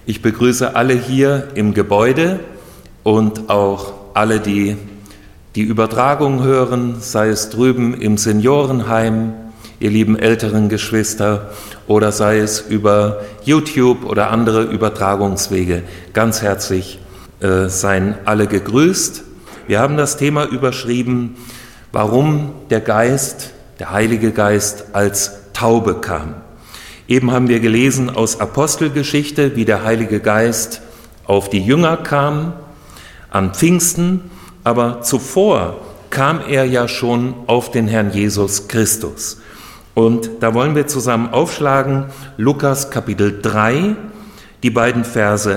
Ich begrüße alle hier im Gebäude und auch alle, die die Übertragung hören, sei es drüben im Seniorenheim, ihr lieben älteren Geschwister, oder sei es über YouTube oder andere Übertragungswege. Ganz herzlich seien alle gegrüßt. Wir haben das Thema überschrieben, warum der Geist, der Heilige Geist, als Taube kam. Eben haben wir gelesen aus Apostelgeschichte, wie der Heilige Geist auf die Jünger kam an Pfingsten, aber zuvor kam er ja schon auf den Herrn Jesus Christus. Und da wollen wir zusammen aufschlagen, Lukas Kapitel 3, die beiden Verse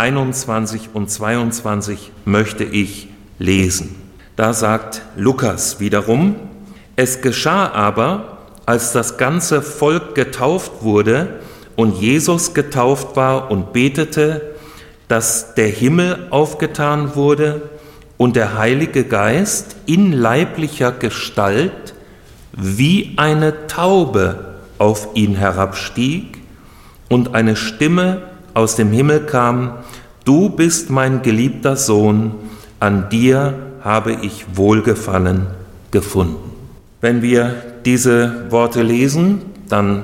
21 und 22 möchte ich lesen. Da sagt Lukas wiederum: Es geschah aber, als das ganze Volk getauft wurde und Jesus getauft war und betete, dass der Himmel aufgetan wurde und der Heilige Geist in leiblicher Gestalt wie eine Taube auf ihn herabstieg und eine Stimme aus dem Himmel kam: Du bist mein geliebter Sohn, an dir habe ich Wohlgefallen gefunden. Wenn wir diese Worte lesen, dann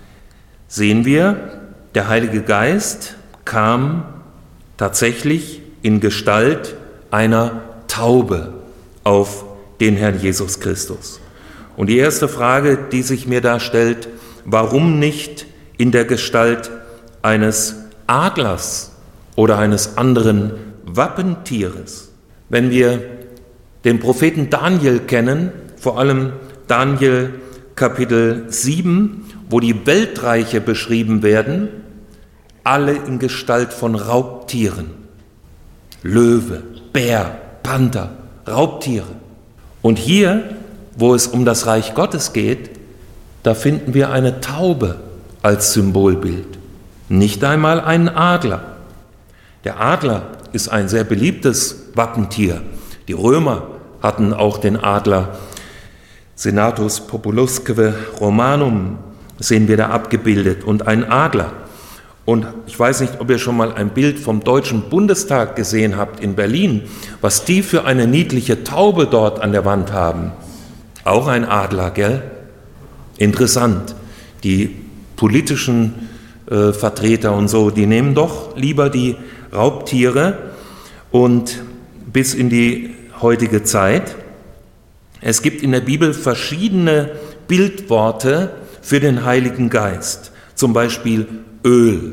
sehen wir, der Heilige Geist kam tatsächlich in Gestalt einer Taube auf den Herrn Jesus Christus. Und die erste Frage, die sich mir da stellt: Warum nicht in der Gestalt eines Adlers oder eines anderen Wappentieres? Wenn wir den Propheten Daniel kennen, vor allem Daniel Kapitel 7, wo die Weltreiche beschrieben werden, alle in Gestalt von Raubtieren. Löwe, Bär, Panther, Raubtiere. Und hier, wo es um das Reich Gottes geht, da finden wir eine Taube als Symbolbild, nicht einmal einen Adler. Der Adler ist ein sehr beliebtes Wappentier. Die Römer hatten auch den Adler. Senatus populusque Romanum sehen wir da abgebildet und einen Adler. Und ich weiß nicht, ob ihr schon mal ein Bild vom Deutschen Bundestag gesehen habt in Berlin, was die für eine niedliche Taube dort an der Wand haben. Auch ein Adler, gell? Interessant. Die politischen Vertreter und so, die nehmen doch lieber die Raubtiere und bis in die heutige Zeit. Es gibt in der Bibel verschiedene Bildworte für den Heiligen Geist, zum Beispiel Öl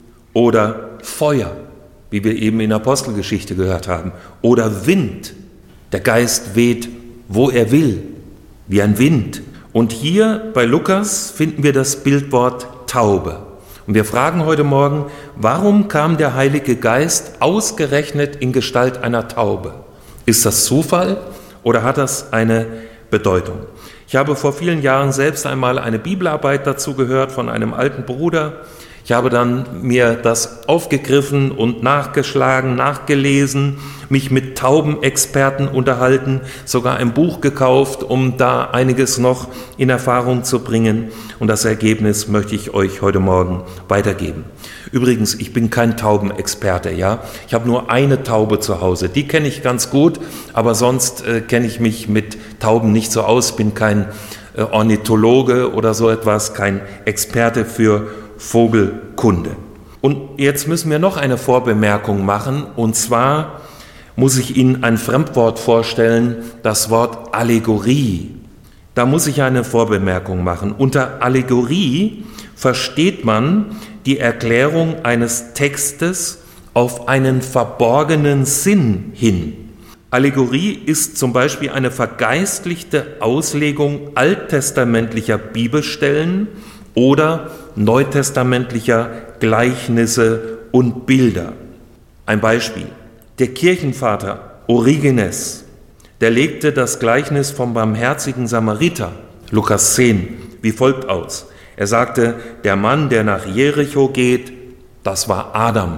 oder Feuer, wie wir eben in der Apostelgeschichte gehört haben, oder Wind. Der Geist weht, wo er will, wie ein Wind. Und hier bei Lukas finden wir das Bildwort Taube. Und wir fragen heute Morgen, warum kam der Heilige Geist ausgerechnet in Gestalt einer Taube? Ist das Zufall oder hat das eine Bedeutung? Ich habe vor vielen Jahren selbst einmal eine Bibelarbeit dazu gehört von einem alten Bruder. Ich habe dann mir das aufgegriffen und nachgeschlagen, nachgelesen, mich mit Taubenexperten unterhalten, sogar ein Buch gekauft, um da einiges noch in Erfahrung zu bringen. Und das Ergebnis möchte ich euch heute Morgen weitergeben. Übrigens, ich bin kein Taubenexperte, ja. Ich habe nur eine Taube zu Hause. Die kenne ich ganz gut, aber sonst kenne ich mich mit Tauben nicht so aus. Bin kein Ornithologe oder so etwas, kein Experte für Vogelkunde. Und jetzt müssen wir noch eine Vorbemerkung machen, und zwar muss ich Ihnen ein Fremdwort vorstellen, das Wort Allegorie. Da muss ich eine Vorbemerkung machen. Unter Allegorie versteht man die Erklärung eines Textes auf einen verborgenen Sinn hin. Allegorie ist zum Beispiel eine vergeistlichte Auslegung alttestamentlicher Bibelstellen oder neutestamentlicher Gleichnisse und Bilder. Ein Beispiel: Der Kirchenvater Origenes, der legte das Gleichnis vom barmherzigen Samariter, Lukas 10, wie folgt aus. Er sagte, der Mann, der nach Jericho geht, das war Adam.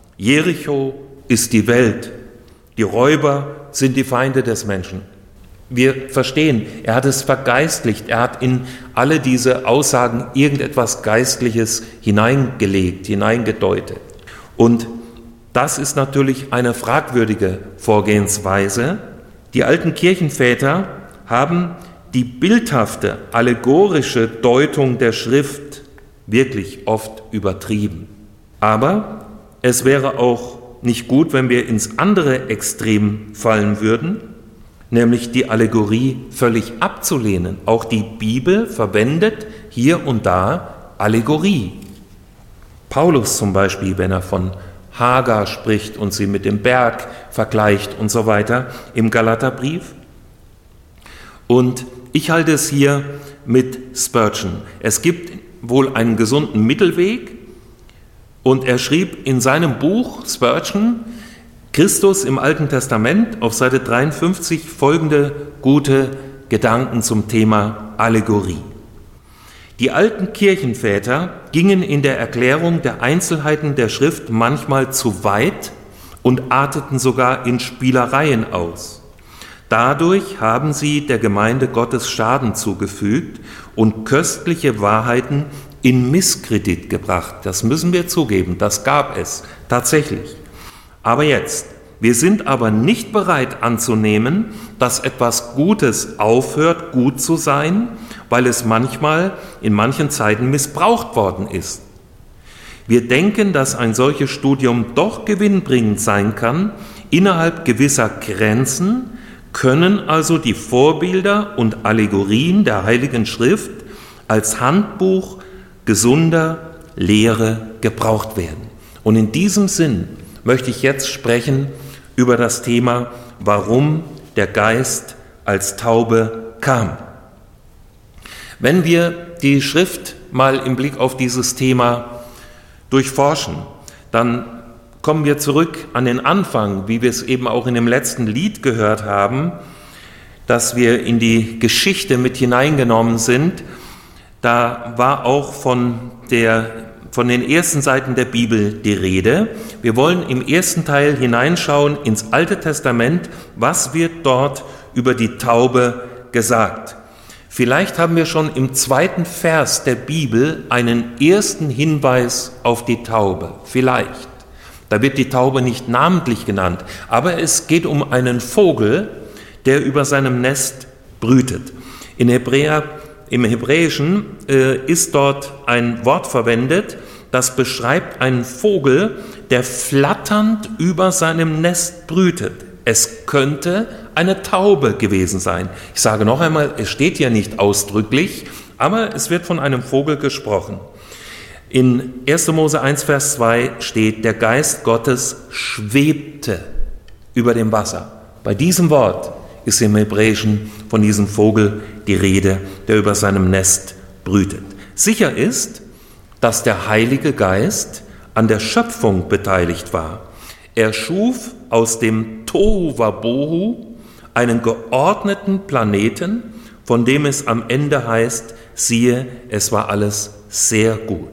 Jericho ist die Welt. Die Räuber sind die Feinde des Menschen. Wir verstehen, er hat es vergeistlicht, er hat in alle diese Aussagen irgendetwas Geistliches hineingelegt, hineingedeutet. Und das ist natürlich eine fragwürdige Vorgehensweise. Die alten Kirchenväter haben die bildhafte, allegorische Deutung der Schrift wirklich oft übertrieben. Aber es wäre auch nicht gut, wenn wir ins andere Extrem fallen würden, nämlich die Allegorie völlig abzulehnen. Auch die Bibel verwendet hier und da Allegorie. Paulus zum Beispiel, wenn er von Hagar spricht und sie mit dem Berg vergleicht und so weiter im Galaterbrief. Und ich halte es hier mit Spurgeon. Es gibt wohl einen gesunden Mittelweg und er schrieb in seinem Buch Spurgeon, Christus im Alten Testament, auf Seite 53 folgende gute Gedanken zum Thema Allegorie. Die alten Kirchenväter gingen in der Erklärung der Einzelheiten der Schrift manchmal zu weit und arteten sogar in Spielereien aus. Dadurch haben sie der Gemeinde Gottes Schaden zugefügt und köstliche Wahrheiten in Misskredit gebracht. Das müssen wir zugeben, das gab es tatsächlich. Aber jetzt, wir sind aber nicht bereit anzunehmen, dass etwas Gutes aufhört, gut zu sein, weil es manchmal in manchen Zeiten missbraucht worden ist. Wir denken, dass ein solches Studium doch gewinnbringend sein kann. Innerhalb gewisser Grenzen können also die Vorbilder und Allegorien der Heiligen Schrift als Handbuch gesunder Lehre gebraucht werden. Und in diesem Sinn möchte ich jetzt sprechen über das Thema, warum der Geist als Taube kam. Wenn wir die Schrift mal im Blick auf dieses Thema durchforschen, dann kommen wir zurück an den Anfang, wie wir es eben auch in dem letzten Lied gehört haben, dass wir in die Geschichte mit hineingenommen sind. Da war auch von den ersten Seiten der Bibel die Rede. Wir wollen im ersten Teil hineinschauen ins Alte Testament. Was wird dort über die Taube gesagt? Vielleicht haben wir schon im 2. Vers der Bibel einen ersten Hinweis auf die Taube. Vielleicht. Da wird die Taube nicht namentlich genannt, aber es geht um einen Vogel, der über seinem Nest brütet. Im Hebräischen ist dort ein Wort verwendet, das beschreibt einen Vogel, der flatternd über seinem Nest brütet. Es könnte eine Taube gewesen sein. Ich sage noch einmal, es steht hier nicht ausdrücklich, aber es wird von einem Vogel gesprochen. In 1. Mose 1, Vers 2 steht, der Geist Gottes schwebte über dem Wasser. Bei diesem Wort ist im Hebräischen von diesem Vogel die Rede, der über seinem Nest brütet. Sicher ist, dass der Heilige Geist an der Schöpfung beteiligt war. Er schuf aus dem Tohu Wabohu einen geordneten Planeten, von dem es am Ende heißt, siehe, es war alles sehr gut.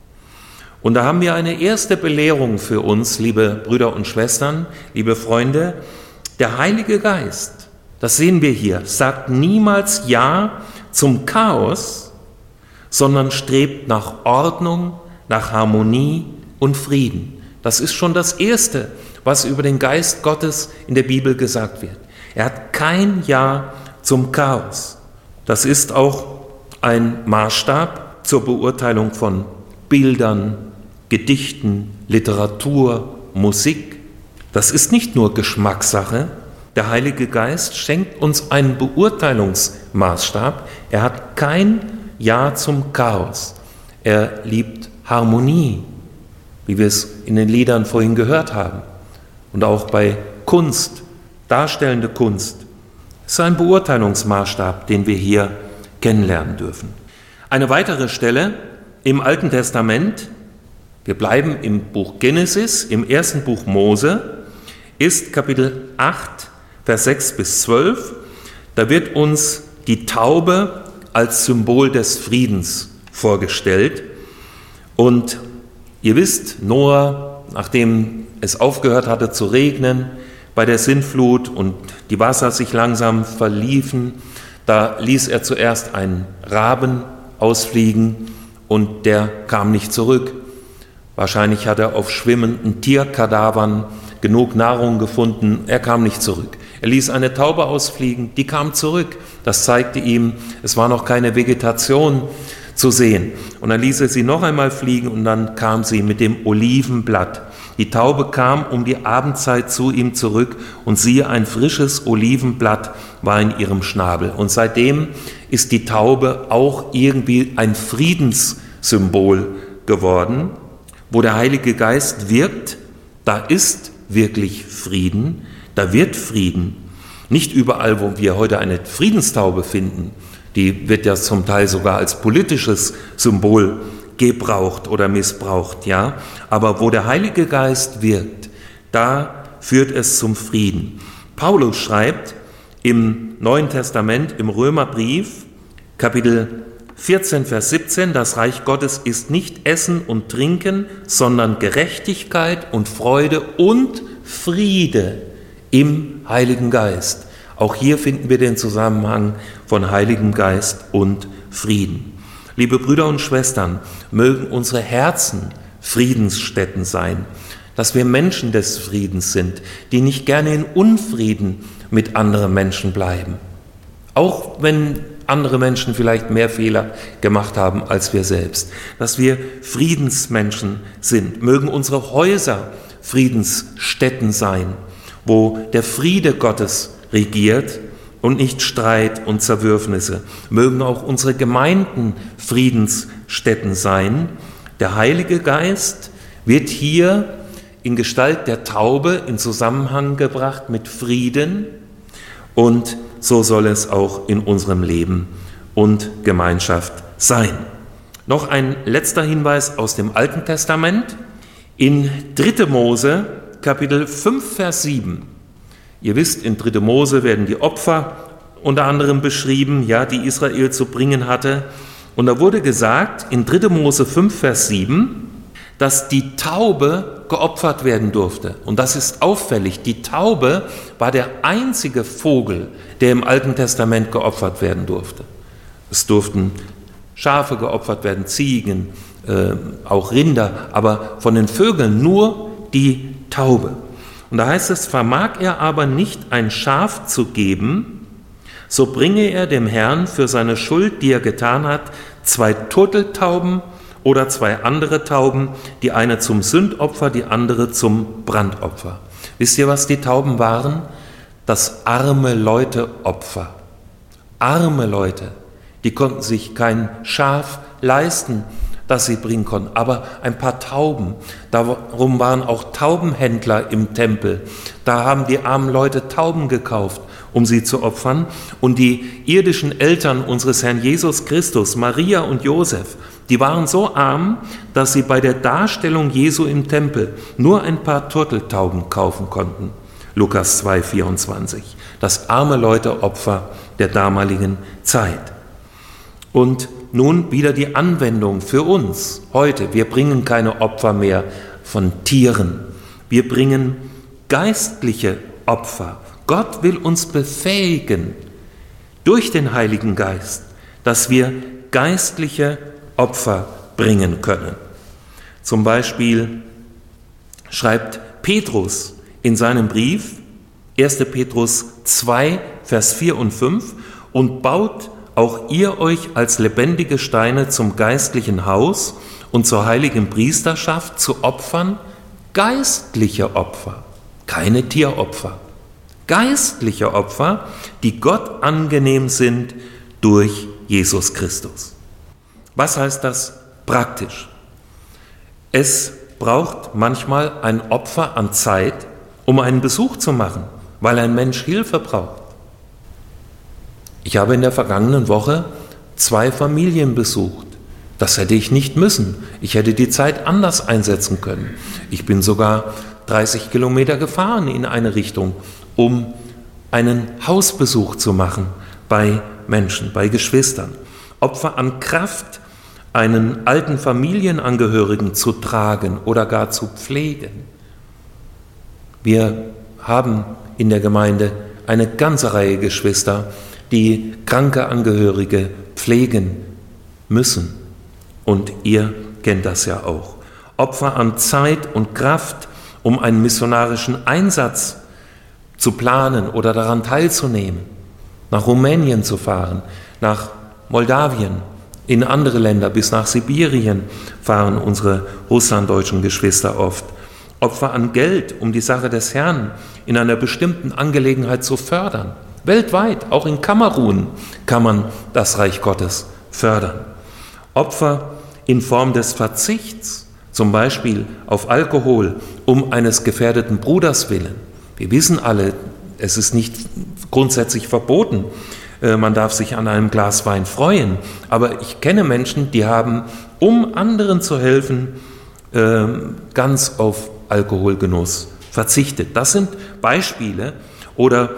Und da haben wir eine erste Belehrung für uns, liebe Brüder und Schwestern, liebe Freunde. Der Heilige Geist, das sehen wir hier, sagt niemals Ja zum Chaos, sondern strebt nach Ordnung, nach Harmonie und Frieden. Das ist schon das Erste, was über den Geist Gottes in der Bibel gesagt wird. Er hat kein Ja zum Chaos. Das ist auch ein Maßstab zur Beurteilung von Bildern, Gedichten, Literatur, Musik. Das ist nicht nur Geschmackssache. Der Heilige Geist schenkt uns einen Beurteilungsmaßstab. Er hat kein Ja zum Chaos. Er liebt Harmonie, wie wir es in den Liedern vorhin gehört haben. Und auch bei Kunst, darstellende Kunst. Es ist ein Beurteilungsmaßstab, den wir hier kennenlernen dürfen. Eine weitere Stelle im Alten Testament, wir bleiben im Buch Genesis, im ersten Buch Mose, ist Kapitel 8, Vers 6 bis 12. Da wird uns die Taube als Symbol des Friedens vorgestellt. Und ihr wisst, Noah, nachdem es aufgehört hatte zu regnen, bei der Sintflut und die Wasser sich langsam verliefen, da ließ er zuerst einen Raben ausfliegen und der kam nicht zurück. Wahrscheinlich hat er auf schwimmenden Tierkadavern genug Nahrung gefunden. Er kam nicht zurück. Er ließ eine Taube ausfliegen, die kam zurück. Das zeigte ihm, es war noch keine Vegetation zu sehen. Und dann ließ er sie noch einmal fliegen und dann kam sie mit dem Olivenblatt. Die Taube kam um die Abendzeit zu ihm zurück und siehe, ein frisches Olivenblatt war in ihrem Schnabel. Und seitdem ist die Taube auch irgendwie ein Friedenssymbol geworden. Wo der Heilige Geist wirkt, da ist wirklich Frieden, da wird Frieden. Nicht überall, wo wir heute eine Friedenstaube finden, die wird ja zum Teil sogar als politisches Symbol gebraucht oder missbraucht, ja. Aber wo der Heilige Geist wirkt, da führt es zum Frieden. Paulus schreibt im Neuen Testament, im Römerbrief, Kapitel 14, Vers 17, das Reich Gottes ist nicht Essen und Trinken, sondern Gerechtigkeit und Freude und Friede im Heiligen Geist. Auch hier finden wir den Zusammenhang von Heiligem Geist und Frieden. Liebe Brüder und Schwestern, mögen unsere Herzen Friedensstätten sein, dass wir Menschen des Friedens sind, die nicht gerne in Unfrieden mit anderen Menschen bleiben. Auch wenn andere Menschen vielleicht mehr Fehler gemacht haben als wir selbst. Dass wir Friedensmenschen sind. Mögen unsere Häuser Friedensstätten sein, wo der Friede Gottes regiert und nicht Streit und Zerwürfnisse. Mögen auch unsere Gemeinden Friedensstätten sein. Der Heilige Geist wird hier in Gestalt der Taube in Zusammenhang gebracht mit Frieden, und so soll es auch in unserem Leben und Gemeinschaft sein. Noch ein letzter Hinweis aus dem Alten Testament. In 3. Mose, Kapitel 5, Vers 7. Ihr wisst, in 3. Mose werden die Opfer unter anderem beschrieben, ja, die Israel zu bringen hatte. Und da wurde gesagt, in 3. Mose 5, Vers 7, dass die Taube geopfert werden durfte. Und das ist auffällig. Die Taube war der einzige Vogel, der im Alten Testament geopfert werden durfte. Es durften Schafe geopfert werden, Ziegen, auch Rinder, aber von den Vögeln nur die Taube. Und da heißt es, vermag er aber nicht ein Schaf zu geben, so bringe er dem Herrn für seine Schuld, die er getan hat, 2 Turteltauben oder 2 andere Tauben, die eine zum Sündopfer, die andere zum Brandopfer. Wisst ihr, was die Tauben waren? Das arme Leute-Opfer. Arme Leute, die konnten sich kein Schaf leisten, das sie bringen konnten, aber ein paar Tauben. Darum waren auch Taubenhändler im Tempel. Da haben die armen Leute Tauben gekauft, um sie zu opfern. Und die irdischen Eltern unseres Herrn Jesus Christus, Maria und Josef, die waren so arm, dass sie bei der Darstellung Jesu im Tempel nur ein paar Turteltauben kaufen konnten. Lukas 2,24. Das arme Leute-Opfer der damaligen Zeit. Und nun wieder die Anwendung für uns heute. Wir bringen keine Opfer mehr von Tieren. Wir bringen geistliche Opfer. Gott will uns befähigen durch den Heiligen Geist, dass wir geistliche Opfer bringen können. Zum Beispiel schreibt Petrus in seinem Brief, 1. Petrus 2, Vers 4 und 5, und baut auch ihr euch als lebendige Steine zum geistlichen Haus und zur heiligen Priesterschaft zu Opfern, geistliche Opfer, keine Tieropfer, geistliche Opfer, die Gott angenehm sind durch Jesus Christus. Was heißt das praktisch? Es braucht manchmal ein Opfer an Zeit, um einen Besuch zu machen, weil ein Mensch Hilfe braucht. Ich habe in der vergangenen Woche 2 Familien besucht. Das hätte ich nicht müssen. Ich hätte die Zeit anders einsetzen können. Ich bin sogar 30 Kilometer gefahren in eine Richtung, um einen Hausbesuch zu machen bei Menschen, bei Geschwistern. Opfer an Kraft, einen alten Familienangehörigen zu tragen oder gar zu pflegen. Wir haben in der Gemeinde eine ganze Reihe Geschwister, die kranke Angehörige pflegen müssen. Und ihr kennt das ja auch. Opfer an Zeit und Kraft, um einen missionarischen Einsatz zu planen oder daran teilzunehmen, nach Rumänien zu fahren, nach Moldawien, in andere Länder, bis nach Sibirien fahren unsere russlanddeutschen Geschwister oft. Opfer an Geld, um die Sache des Herrn in einer bestimmten Angelegenheit zu fördern. Weltweit, auch in Kamerun, kann man das Reich Gottes fördern. Opfer in Form des Verzichts, zum Beispiel auf Alkohol, um eines gefährdeten Bruders willen. Wir wissen alle, es ist nicht grundsätzlich verboten, man darf sich an einem Glas Wein freuen, aber ich kenne Menschen, die haben, um anderen zu helfen, ganz auf Alkoholgenuss verzichtet. Das sind Beispiele, oder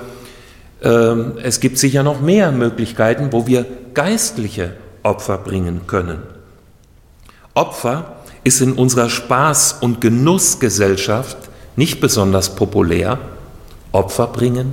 es gibt sicher noch mehr Möglichkeiten, wo wir geistliche Opfer bringen können. Opfer ist in unserer Spaß- und Genussgesellschaft nicht besonders populär, Opfer bringen,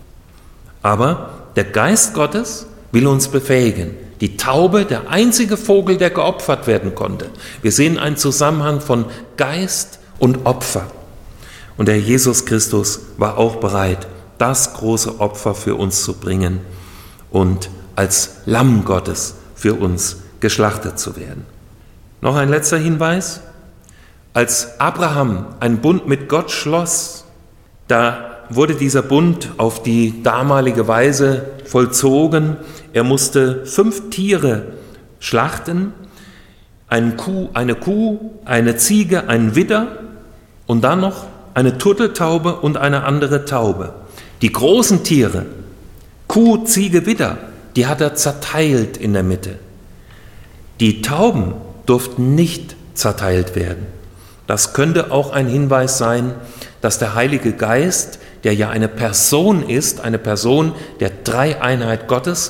aber der Geist Gottes will uns befähigen. Die Taube, der einzige Vogel, der geopfert werden konnte. Wir sehen einen Zusammenhang von Geist und Opfer. Und der Jesus Christus war auch bereit, das große Opfer für uns zu bringen und als Lamm Gottes für uns geschlachtet zu werden. Noch ein letzter Hinweis. Als Abraham einen Bund mit Gott schloss, da wurde dieser Bund auf die damalige Weise vollzogen. Er musste 5 Tiere schlachten, eine Kuh, eine Ziege, einen Widder und dann noch eine Turteltaube und eine andere Taube. Die großen Tiere, Kuh, Ziege, Widder, die hat er zerteilt in der Mitte. Die Tauben durften nicht zerteilt werden. Das könnte auch ein Hinweis sein, dass der Heilige Geist, der ja eine Person ist, eine Person der Dreieinheit Gottes,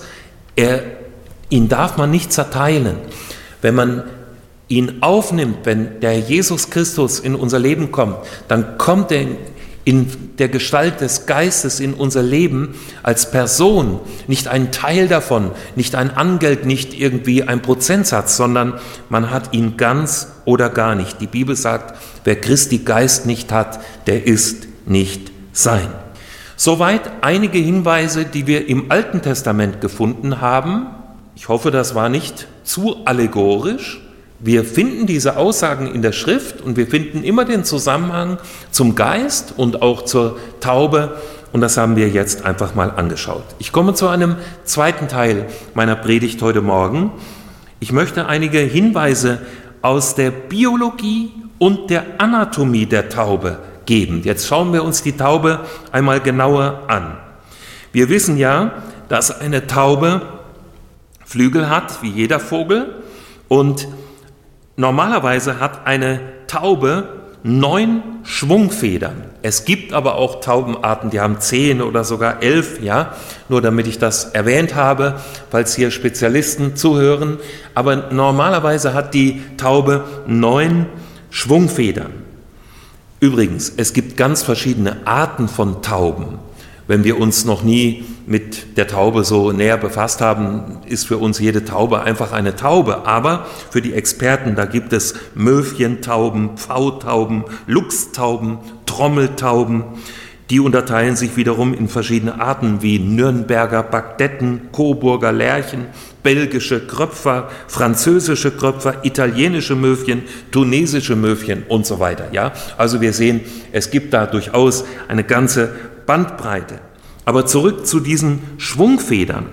ihn darf man nicht zerteilen. Wenn man ihn aufnimmt, wenn der Jesus Christus in unser Leben kommt, dann kommt er in der Gestalt des Geistes in unser Leben als Person, nicht ein Teil davon, nicht ein Angeld, nicht irgendwie ein Prozentsatz, sondern man hat ihn ganz oder gar nicht. Die Bibel sagt, wer Christi Geist nicht hat, der ist nicht sein. Soweit einige Hinweise, die wir im Alten Testament gefunden haben. Ich hoffe, das war nicht zu allegorisch. Wir finden diese Aussagen in der Schrift und wir finden immer den Zusammenhang zum Geist und auch zur Taube, und das haben wir jetzt einfach mal angeschaut. Ich komme zu einem zweiten Teil meiner Predigt heute Morgen. Ich möchte einige Hinweise aus der Biologie und der Anatomie der Taube geben. Jetzt schauen wir uns die Taube einmal genauer an. Wir wissen ja, dass eine Taube Flügel hat, wie jeder Vogel, und normalerweise hat eine Taube 9 Schwungfedern. Es gibt aber auch Taubenarten, die haben 10 oder sogar 11, ja, nur damit ich das erwähnt habe, falls hier Spezialisten zuhören. Aber normalerweise hat die Taube 9 Schwungfedern. Übrigens, es gibt ganz verschiedene Arten von Tauben. Wenn wir uns noch nie mit der Taube so näher befasst haben, ist für uns jede Taube einfach eine Taube. Aber für die Experten, da gibt es Möwchentauben, Pfautauben, Luchstauben, Trommeltauben. Die unterteilen sich wiederum in verschiedene Arten wie Nürnberger Bagdetten, Coburger Lerchen, belgische Kröpfer, französische Kröpfer, italienische Möwchen, tunesische Möwchen und so weiter. Ja? Also wir sehen, es gibt da durchaus eine ganze Bandbreite. Aber zurück zu diesen Schwungfedern.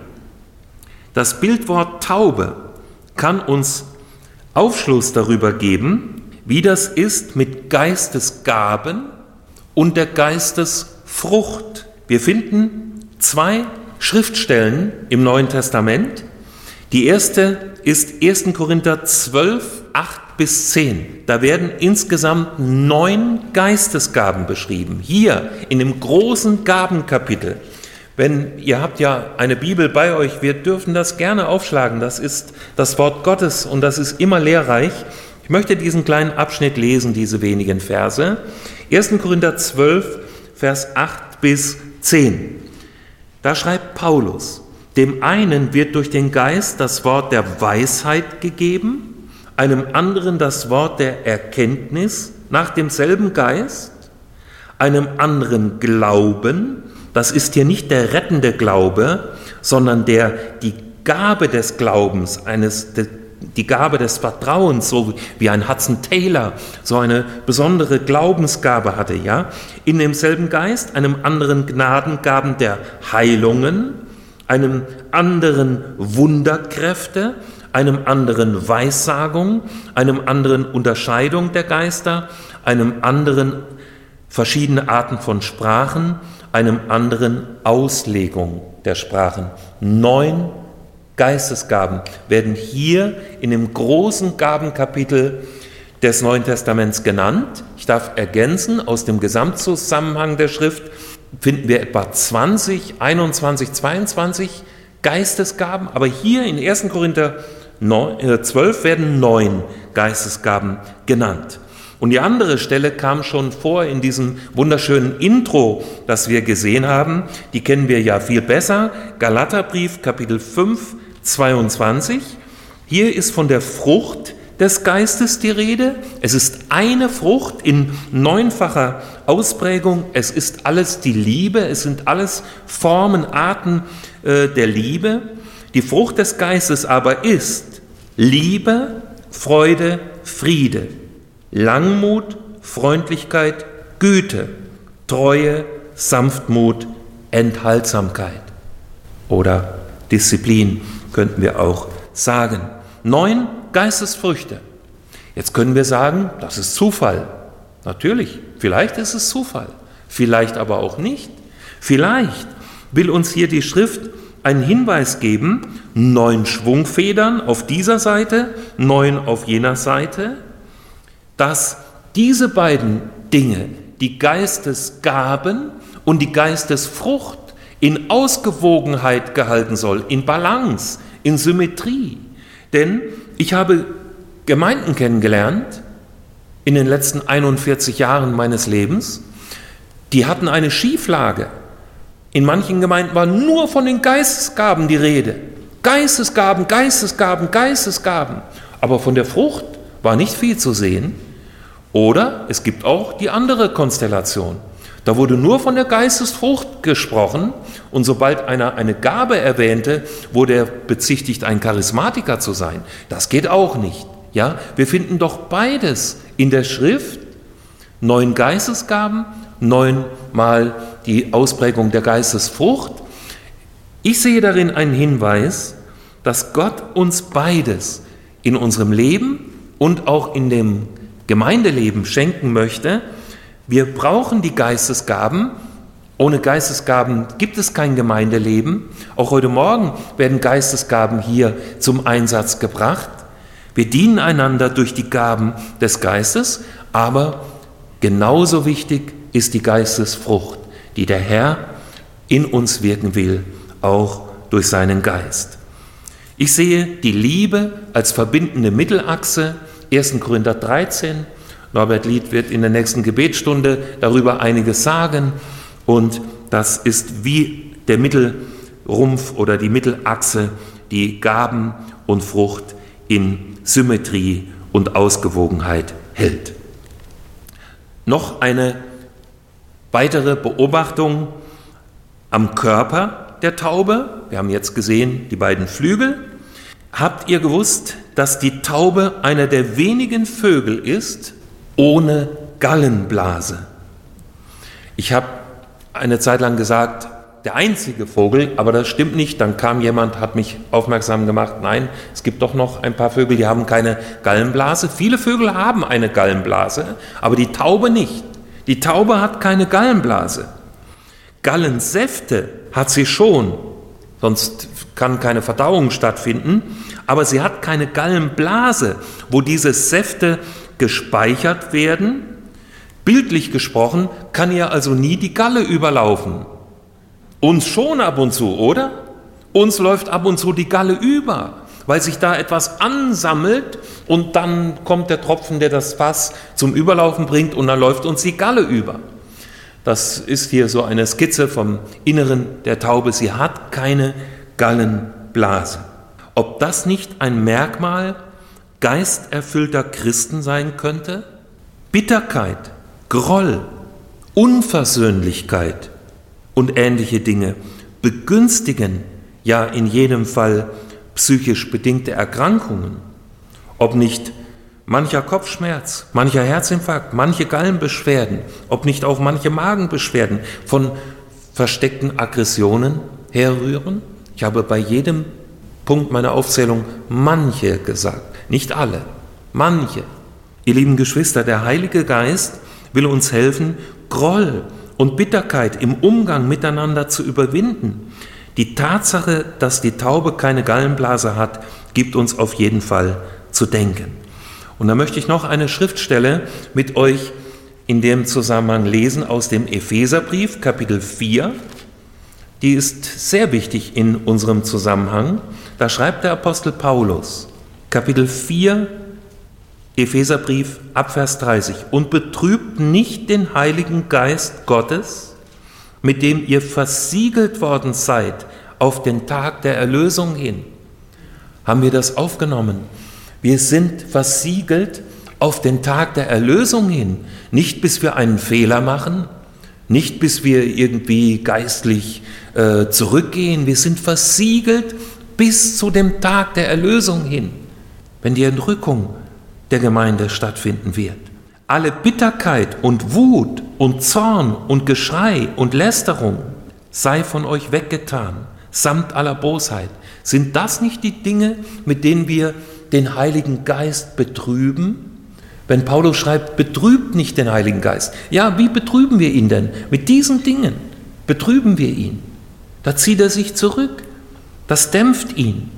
Das Bildwort Taube kann uns Aufschluss darüber geben, wie das ist mit Geistesgaben und der Geistesfrucht. Wir finden 2 Schriftstellen im Neuen Testament. Die erste ist 1. Korinther 12, 8-10. Da werden insgesamt 9 Geistesgaben beschrieben. Hier in dem großen Gabenkapitel. Ihr habt ja eine Bibel bei euch, wir dürfen das gerne aufschlagen. Das ist das Wort Gottes und das ist immer lehrreich. Ich möchte diesen kleinen Abschnitt lesen, diese wenigen Verse. 1. Korinther 12, Vers 8-10. Da schreibt Paulus: Dem einen wird durch den Geist das Wort der Weisheit gegeben, einem anderen das Wort der Erkenntnis nach demselben Geist, einem anderen Glauben, das ist hier nicht der rettende Glaube, sondern die Gabe des Glaubens, die Gabe des Vertrauens, so wie ein Hudson Taylor so eine besondere Glaubensgabe hatte, ja, in demselben Geist, einem anderen Gnadengaben der Heilungen, einem anderen Wunderkräfte, einem anderen Weissagung, einem anderen Unterscheidung der Geister, einem anderen verschiedene Arten von Sprachen, einem anderen Auslegung der Sprachen. 9 Geistesgaben werden hier in dem großen Gabenkapitel des Neuen Testaments genannt. Ich darf ergänzen, aus dem Gesamtzusammenhang der Schrift finden wir etwa 20, 21, 22 Geistesgaben, aber hier in 1. Korinther 12 werden 9 Geistesgaben genannt. Und die andere Stelle kam schon vor in diesem wunderschönen Intro, das wir gesehen haben. Die kennen wir ja viel besser. Galaterbrief, Kapitel 5, 22. Hier ist von der Frucht des Geistes die Rede. Es ist eine Frucht in 9-facher Ausprägung. Es ist alles die Liebe. Es sind alles Formen, Arten der Liebe. Die Frucht des Geistes aber ist Liebe, Freude, Friede, Langmut, Freundlichkeit, Güte, Treue, Sanftmut, Enthaltsamkeit oder Disziplin könnten wir auch sagen. 9 Geistesfrüchte. Jetzt können wir sagen, das ist Zufall. Natürlich, vielleicht ist es Zufall, vielleicht aber auch nicht. Vielleicht will uns hier die Schrift einen Hinweis geben, 9 Schwungfedern auf dieser Seite, 9 auf jener Seite, dass diese beiden Dinge, die Geistesgaben und die Geistesfrucht, in Ausgewogenheit gehalten soll, in Balance, in Symmetrie. Denn ich habe Gemeinden kennengelernt in den letzten 41 Jahren meines Lebens, die hatten eine Schieflage. In manchen Gemeinden war nur von den Geistesgaben die Rede. Geistesgaben, Geistesgaben, Geistesgaben. Aber von der Frucht war nicht viel zu sehen. Oder es gibt auch die andere Konstellation. Da wurde nur von der Geistesfrucht gesprochen und sobald einer eine Gabe erwähnte, wurde er bezichtigt, ein Charismatiker zu sein. Das geht auch nicht. Ja, wir finden doch beides in der Schrift. 9 Geistesgaben, 9-mal die Ausprägung der Geistesfrucht. Ich sehe darin einen Hinweis, dass Gott uns beides in unserem Leben und auch in dem Gemeindeleben schenken möchte. Wir brauchen die Geistesgaben. Ohne Geistesgaben gibt es kein Gemeindeleben. Auch heute Morgen werden Geistesgaben hier zum Einsatz gebracht. Wir dienen einander durch die Gaben des Geistes, aber genauso wichtig ist die Geistesfrucht, die der Herr in uns wirken will, auch durch seinen Geist. Ich sehe die Liebe als verbindende Mittelachse, 1. Korinther 13. Norbert Lied wird in der nächsten Gebetsstunde darüber einiges sagen. Und das ist wie der Mittelrumpf oder die Mittelachse, die Gaben und Frucht in Symmetrie und Ausgewogenheit hält. Noch eine weitere Beobachtung am Körper der Taube. Wir haben jetzt gesehen die beiden Flügel. Habt ihr gewusst, dass die Taube einer der wenigen Vögel ist ohne Gallenblase? Ich habe eine Zeit lang gesagt, der einzige Vogel, aber das stimmt nicht. Dann kam jemand, hat mich aufmerksam gemacht, nein, es gibt doch noch ein paar Vögel, die haben keine Gallenblase. Viele Vögel haben eine Gallenblase, aber die Taube nicht. Die Taube hat keine Gallenblase. Gallensäfte hat sie schon, sonst kann keine Verdauung stattfinden, aber sie hat keine Gallenblase, wo diese Säfte gespeichert werden. Bildlich gesprochen kann ihr also nie die Galle überlaufen. Uns schon ab und zu, oder? Uns läuft ab und zu die Galle über, weil sich da etwas ansammelt und dann kommt der Tropfen, der das Fass zum Überlaufen bringt und dann läuft uns die Galle über. Das ist hier so eine Skizze vom Inneren der Taube. Sie hat keine Gallenblase. Ob das nicht ein Merkmal geisterfüllter Christen sein könnte? Bitterkeit, Groll, Unversöhnlichkeit und ähnliche Dinge begünstigen ja in jedem Fall psychisch bedingte Erkrankungen. Ob nicht mancher Kopfschmerz, mancher Herzinfarkt, manche Gallenbeschwerden, ob nicht auch manche Magenbeschwerden von versteckten Aggressionen herrühren? Ich habe bei jedem Punkt meiner Aufzählung manche gesagt, nicht alle, manche. Ihr lieben Geschwister, der Heilige Geist will uns helfen, Groll und Bitterkeit im Umgang miteinander zu überwinden. Die Tatsache, dass die Taube keine Gallenblase hat, gibt uns auf jeden Fall zu denken. Und da möchte ich noch eine Schriftstelle mit euch in dem Zusammenhang lesen aus dem Epheserbrief, Kapitel 4. Die ist sehr wichtig in unserem Zusammenhang. Da schreibt der Apostel Paulus, Kapitel 4, Epheserbrief, ab Vers 30. Und betrübt nicht den Heiligen Geist Gottes, mit dem ihr versiegelt worden seid auf den Tag der Erlösung hin. Haben wir das aufgenommen? Wir sind versiegelt auf den Tag der Erlösung hin. Nicht bis wir einen Fehler machen, nicht bis wir irgendwie geistlich zurückgehen. Wir sind versiegelt bis zu dem Tag der Erlösung hin, wenn die Entrückung der Gemeinde stattfinden wird. Alle Bitterkeit und Wut und Zorn und Geschrei und Lästerung sei von euch weggetan, samt aller Bosheit. Sind das nicht die Dinge, mit denen wir den Heiligen Geist betrüben? Wenn Paulus schreibt, betrübt nicht den Heiligen Geist. Ja, wie betrüben wir ihn denn? Mit diesen Dingen betrüben wir ihn. Da zieht er sich zurück. Das dämpft ihn.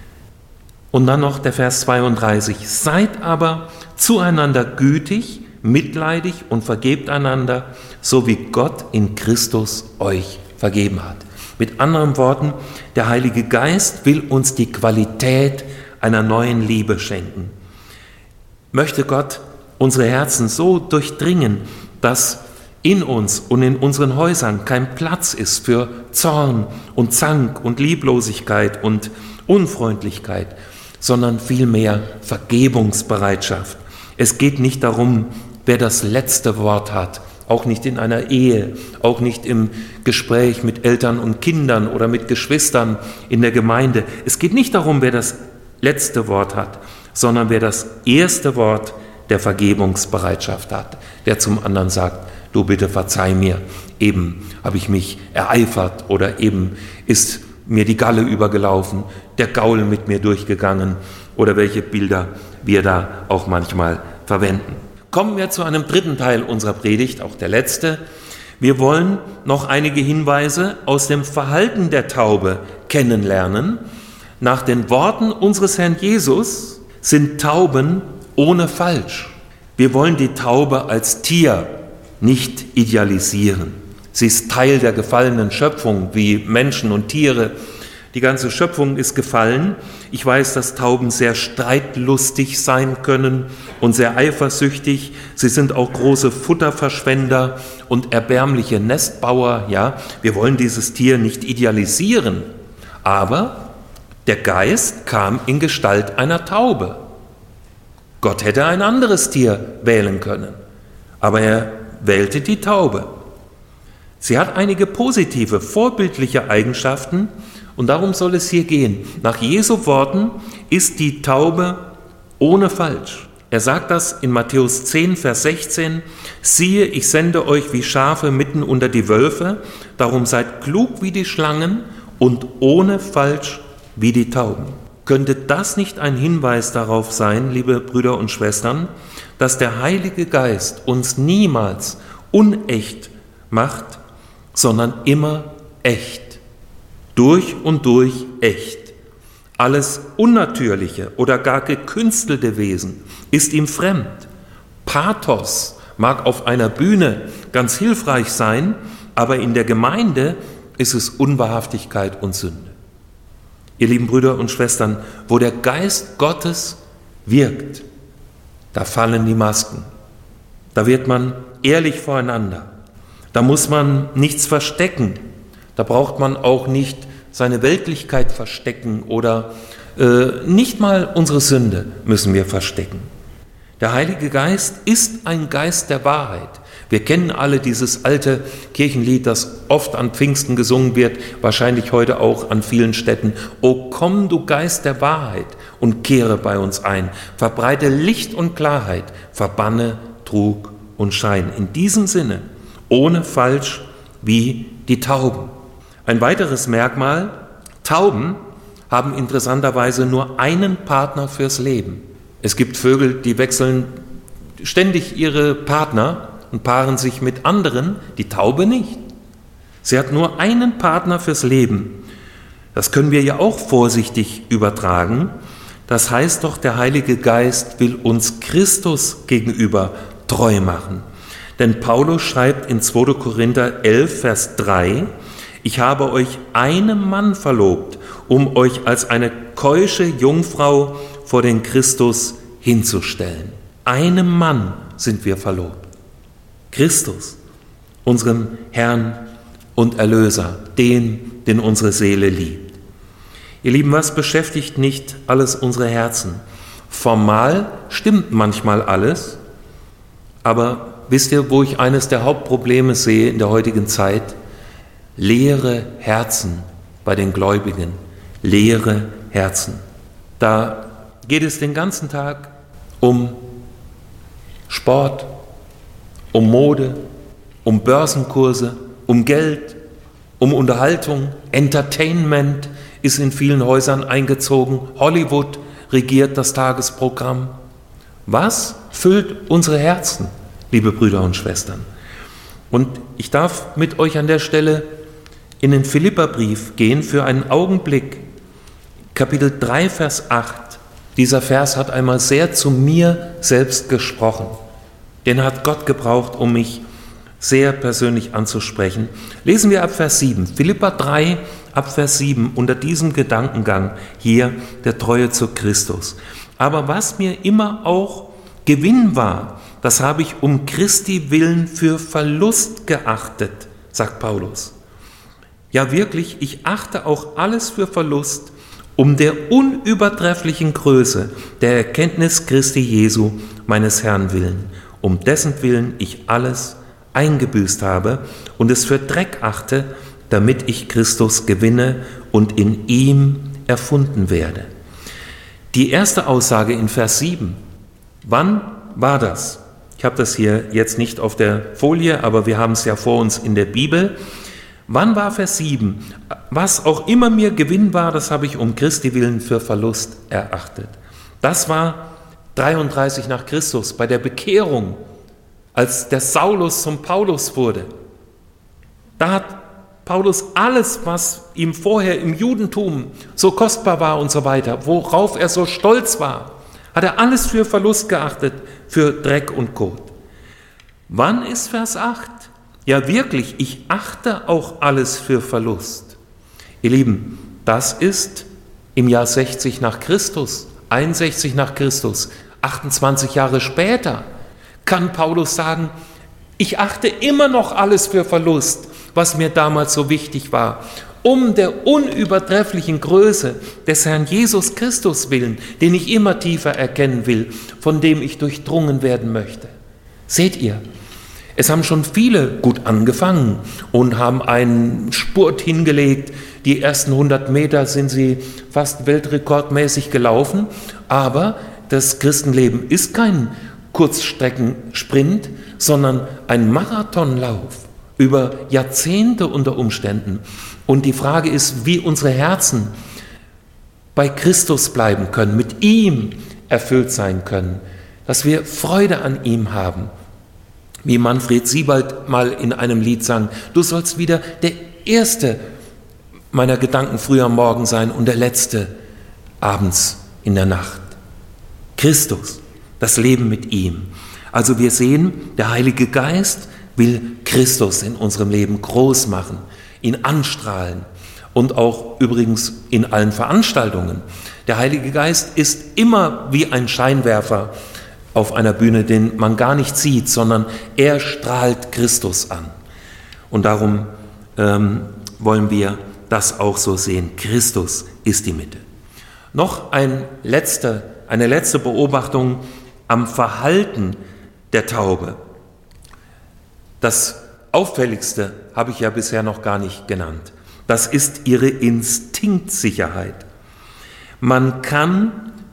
Und dann noch der Vers 32. Seid aber zueinander gütig, mitleidig und vergebt einander, so wie Gott in Christus euch vergeben hat. Mit anderen Worten, der Heilige Geist will uns die Qualität einer neuen Liebe schenken. Möchte Gott unsere Herzen so durchdringen, dass in uns und in unseren Häusern kein Platz ist für Zorn und Zank und Lieblosigkeit und Unfreundlichkeit, sondern vielmehr Vergebungsbereitschaft. Es geht nicht darum, wer das letzte Wort hat, auch nicht in einer Ehe, auch nicht im Gespräch mit Eltern und Kindern oder mit Geschwistern in der Gemeinde. Es geht nicht darum, wer das letzte Wort hat, sondern wer das erste Wort der Vergebungsbereitschaft hat, der zum anderen sagt, du bitte verzeih mir, eben habe ich mich ereifert oder eben ist mir die Galle übergelaufen, der Gaul mit mir durchgegangen oder welche Bilder wir da auch manchmal verwenden. Kommen wir zu einem dritten Teil unserer Predigt, auch der letzte. Wir wollen noch einige Hinweise aus dem Verhalten der Taube kennenlernen. Nach den Worten unseres Herrn Jesus sind Tauben ohne Falsch. Wir wollen die Taube als Tier nicht idealisieren. Sie ist Teil der gefallenen Schöpfung, wie Menschen und Tiere. Die ganze Schöpfung ist gefallen. Ich weiß, dass Tauben sehr streitlustig sein können und sehr eifersüchtig. Sie sind auch große Futterverschwender und erbärmliche Nestbauer. Ja, wir wollen dieses Tier nicht idealisieren. Aber der Geist kam in Gestalt einer Taube. Gott hätte ein anderes Tier wählen können, aber er wählte die Taube. Sie hat einige positive, vorbildliche Eigenschaften und darum soll es hier gehen. Nach Jesu Worten ist die Taube ohne Falsch. Er sagt das in Matthäus 10, Vers 16, siehe, ich sende euch wie Schafe mitten unter die Wölfe, darum seid klug wie die Schlangen und ohne Falsch wie die Tauben. Könnte das nicht ein Hinweis darauf sein, liebe Brüder und Schwestern, dass der Heilige Geist uns niemals unecht macht, sondern immer echt, durch und durch echt. Alles unnatürliche oder gar gekünstelte Wesen ist ihm fremd. Pathos mag auf einer Bühne ganz hilfreich sein, aber in der Gemeinde ist es Unwahrhaftigkeit und Sünde. Ihr lieben Brüder und Schwestern, wo der Geist Gottes wirkt, da fallen die Masken. Da wird man ehrlich voreinander. Da muss man nichts verstecken. Da braucht man auch nicht seine Weltlichkeit verstecken oder Nicht mal unsere Sünde müssen wir verstecken. Der Heilige Geist ist ein Geist der Wahrheit. Wir kennen alle dieses alte Kirchenlied, das oft an Pfingsten gesungen wird, wahrscheinlich heute auch an vielen Städten. O komm, du Geist der Wahrheit, und kehre bei uns ein. Verbreite Licht und Klarheit, verbanne Trug und Schein. In diesem Sinne, ohne falsch wie die Tauben. Ein weiteres Merkmal, Tauben haben interessanterweise nur einen Partner fürs Leben. Es gibt Vögel, die wechseln ständig ihre Partner und paaren sich mit anderen, die Taube nicht. Sie hat nur einen Partner fürs Leben. Das können wir ja auch vorsichtig übertragen. Das heißt doch, der Heilige Geist will uns Christus gegenüber treu machen. Denn Paulus schreibt in 2. Korinther 11, Vers 3, ich habe euch einem Mann verlobt, um euch als eine keusche Jungfrau vor den Christus hinzustellen. Einem Mann sind wir verlobt. Christus, unserem Herrn und Erlöser, den unsere Seele liebt. Ihr Lieben, was beschäftigt nicht alles unsere Herzen? Formal stimmt manchmal alles, aber wisst ihr, wo ich eines der Hauptprobleme sehe in der heutigen Zeit? Leere Herzen bei den Gläubigen, leere Herzen. Da geht es den ganzen Tag um Sport, um Mode, um Börsenkurse, um Geld, um Unterhaltung. Entertainment ist in vielen Häusern eingezogen. Hollywood regiert das Tagesprogramm. Was füllt unsere Herzen, liebe Brüder und Schwestern? Und ich darf mit euch an der Stelle in den Philipperbrief gehen für einen Augenblick. Kapitel 3, Vers 8. Dieser Vers hat einmal sehr zu mir selbst gesprochen. Den hat Gott gebraucht, um mich sehr persönlich anzusprechen. Lesen wir ab Vers 7. Philipper 3, ab Vers 7, unter diesem Gedankengang hier der Treue zu Christus. Aber was mir immer auch Gewinn war, das habe ich um Christi willen für Verlust geachtet, sagt Paulus. Ja wirklich, ich achte auch alles für Verlust, um der unübertrefflichen Größe der Erkenntnis Christi Jesu, meines Herrn willen, um dessen Willen ich alles eingebüßt habe und es für Dreck achte, damit ich Christus gewinne und in ihm erfunden werde. Die erste Aussage in Vers 7, wann war das? Ich habe das hier jetzt nicht auf der Folie, aber wir haben es ja vor uns in der Bibel. Wann war Vers 7? Was auch immer mir Gewinn war, das habe ich um Christi willen für Verlust erachtet. Das war 33 nach Christus, bei der Bekehrung, als der Saulus zum Paulus wurde. Da hat Paulus alles, was ihm vorher im Judentum so kostbar war und so weiter, worauf er so stolz war, hat er alles für Verlust geachtet, für Dreck und Kot. Wann ist Vers 8? Ja wirklich, ich achte auch alles für Verlust. Ihr Lieben, das ist im Jahr 60 nach Christus, 61 nach Christus, 28 Jahre später, kann Paulus sagen, ich achte immer noch alles für Verlust, was mir damals so wichtig war, um der unübertrefflichen Größe des Herrn Jesus Christus willen, den ich immer tiefer erkennen will, von dem ich durchdrungen werden möchte. Seht ihr? Es haben schon viele gut angefangen und haben einen Spurt hingelegt. Die ersten 100 Meter sind sie fast weltrekordmäßig gelaufen. Aber das Christenleben ist kein Kurzstreckensprint, sondern ein Marathonlauf über Jahrzehnte unter Umständen. Und die Frage ist, wie unsere Herzen bei Christus bleiben können, mit ihm erfüllt sein können, dass wir Freude an ihm haben. Wie Manfred Siebald mal in einem Lied sang, du sollst wieder der Erste meiner Gedanken früh am Morgen sein und der Letzte abends in der Nacht. Christus, das Leben mit ihm. Also wir sehen, der Heilige Geist will Christus in unserem Leben groß machen, ihn anstrahlen und auch übrigens in allen Veranstaltungen. Der Heilige Geist ist immer wie ein Scheinwerfer auf einer Bühne, den man gar nicht sieht, sondern er strahlt Christus an. Und darum wollen wir das auch so sehen. Christus ist die Mitte. Noch eine letzte Beobachtung am Verhalten der Taube. Das Auffälligste habe ich ja bisher noch gar nicht genannt. Das ist ihre Instinktsicherheit. Man kann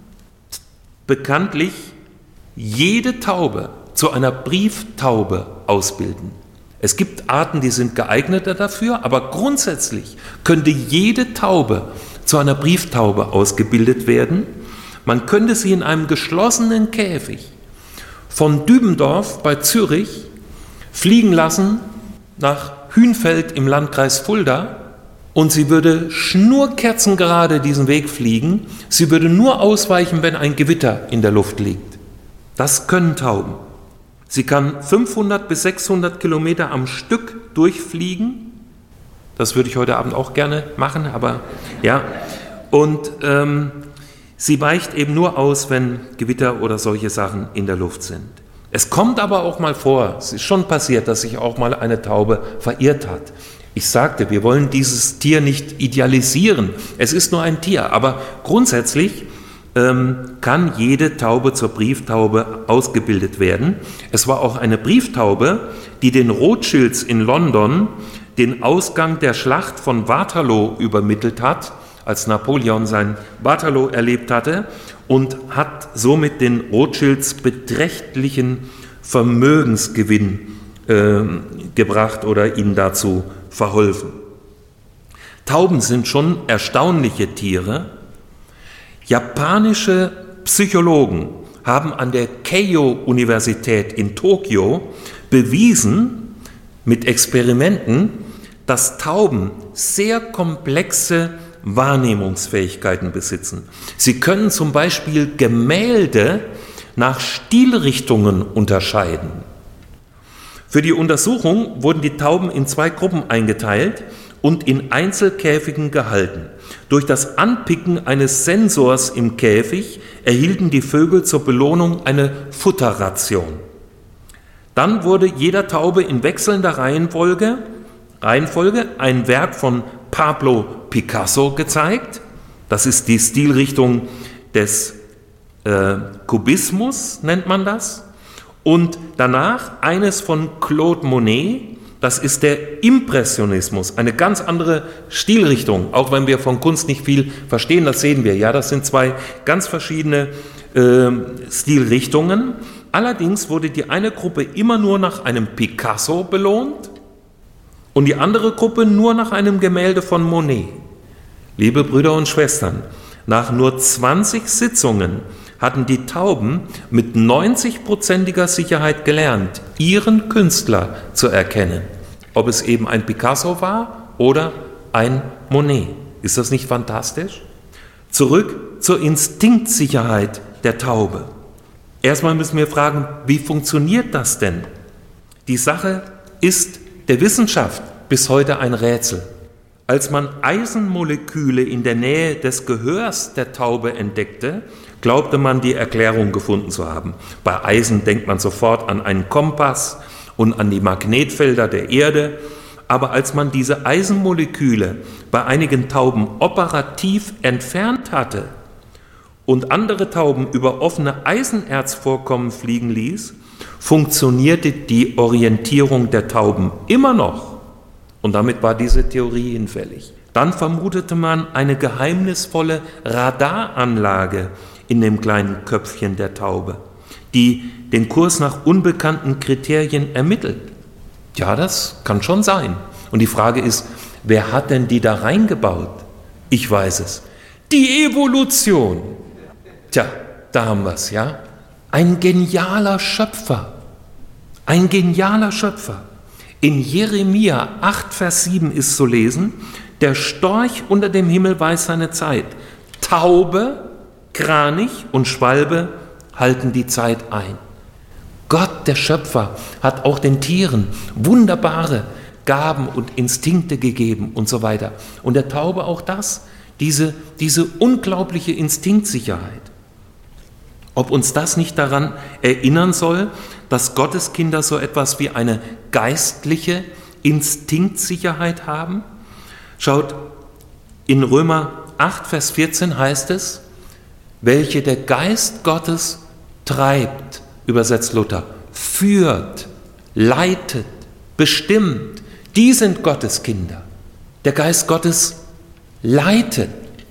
bekanntlich jede Taube zu einer Brieftaube ausbilden. Es gibt Arten, die sind geeigneter dafür, aber grundsätzlich könnte jede Taube zu einer Brieftaube ausgebildet werden. Man könnte sie in einem geschlossenen Käfig von Dübendorf bei Zürich fliegen lassen nach Hünfeld im Landkreis Fulda und sie würde schnurkerzengerade diesen Weg fliegen. Sie würde nur ausweichen, wenn ein Gewitter in der Luft liegt. Das können Tauben. Sie kann 500 bis 600 Kilometer am Stück durchfliegen. Das würde ich heute Abend auch gerne machen, aber ja. Und sie weicht eben nur aus, wenn Gewitter oder solche Sachen in der Luft sind. Es kommt aber auch mal vor, es ist schon passiert, dass sich auch mal eine Taube verirrt hat. Ich sagte, wir wollen dieses Tier nicht idealisieren. Es ist nur ein Tier, aber grundsätzlich kann jede Taube zur Brieftaube ausgebildet werden. Es war auch eine Brieftaube, die den Rothschilds in London den Ausgang der Schlacht von Waterloo übermittelt hat, als Napoleon sein Waterloo erlebt hatte, und hat somit den Rothschilds beträchtlichen Vermögensgewinn gebracht oder ihnen dazu verholfen. Tauben sind schon erstaunliche Tiere. Japanische Psychologen haben an der Keio-Universität in Tokio bewiesen, mit Experimenten, dass Tauben sehr komplexe Wahrnehmungsfähigkeiten besitzen. Sie können zum Beispiel Gemälde nach Stilrichtungen unterscheiden. Für die Untersuchung wurden die Tauben in 2 Gruppen eingeteilt und in Einzelkäfigen gehalten. Durch das Anpicken eines Sensors im Käfig erhielten die Vögel zur Belohnung eine Futterration. Dann wurde jeder Taube in wechselnder Reihenfolge ein Werk von Pablo Picasso gezeigt. Das ist die Stilrichtung des Kubismus, nennt man das. Und danach eines von Claude Monet. Das ist der Impressionismus, eine ganz andere Stilrichtung, auch wenn wir von Kunst nicht viel verstehen, das sehen wir. Ja, das sind 2 ganz verschiedene Stilrichtungen. Allerdings wurde die eine Gruppe immer nur nach einem Picasso belohnt und die andere Gruppe nur nach einem Gemälde von Monet. Liebe Brüder und Schwestern, nach nur 20 Sitzungen hatten die Tauben mit 90%iger Sicherheit gelernt, ihren Künstler zu erkennen. Ob es eben ein Picasso war oder ein Monet. Ist das nicht fantastisch? Zurück zur Instinktsicherheit der Taube. Erstmal müssen wir fragen, wie funktioniert das denn? Die Sache ist der Wissenschaft bis heute ein Rätsel. Als man Eisenmoleküle in der Nähe des Gehörs der Taube entdeckte, glaubte man, die Erklärung gefunden zu haben. Bei Eisen denkt man sofort an einen Kompass und an die Magnetfelder der Erde. Aber als man diese Eisenmoleküle bei einigen Tauben operativ entfernt hatte und andere Tauben über offene Eisenerzvorkommen fliegen ließ, funktionierte die Orientierung der Tauben immer noch. Und damit war diese Theorie hinfällig. Dann vermutete man eine geheimnisvolle Radaranlage in dem kleinen Köpfchen der Taube, die den Kurs nach unbekannten Kriterien ermittelt. Ja, das kann schon sein. Und die Frage ist, wer hat denn die da reingebaut? Ich weiß es. Die Evolution. Tja, da haben wir es, ja. Ein genialer Schöpfer. Ein genialer Schöpfer. In Jeremia 8, Vers 7 ist zu lesen, der Storch unter dem Himmel weiß seine Zeit. Taube, Kranich und Schwalbe halten die Zeit ein. Gott, der Schöpfer, hat auch den Tieren wunderbare Gaben und Instinkte gegeben und so weiter. Und der Taube auch das, diese unglaubliche Instinktsicherheit. Ob uns das nicht daran erinnern soll, dass Gotteskinder so etwas wie eine geistliche Instinktsicherheit haben? Schaut, in Römer 8, Vers 14 heißt es, welche der Geist Gottes treibt, übersetzt Luther, führt, leitet, bestimmt, die sind Gottes Kinder. Der Geist Gottes leitet.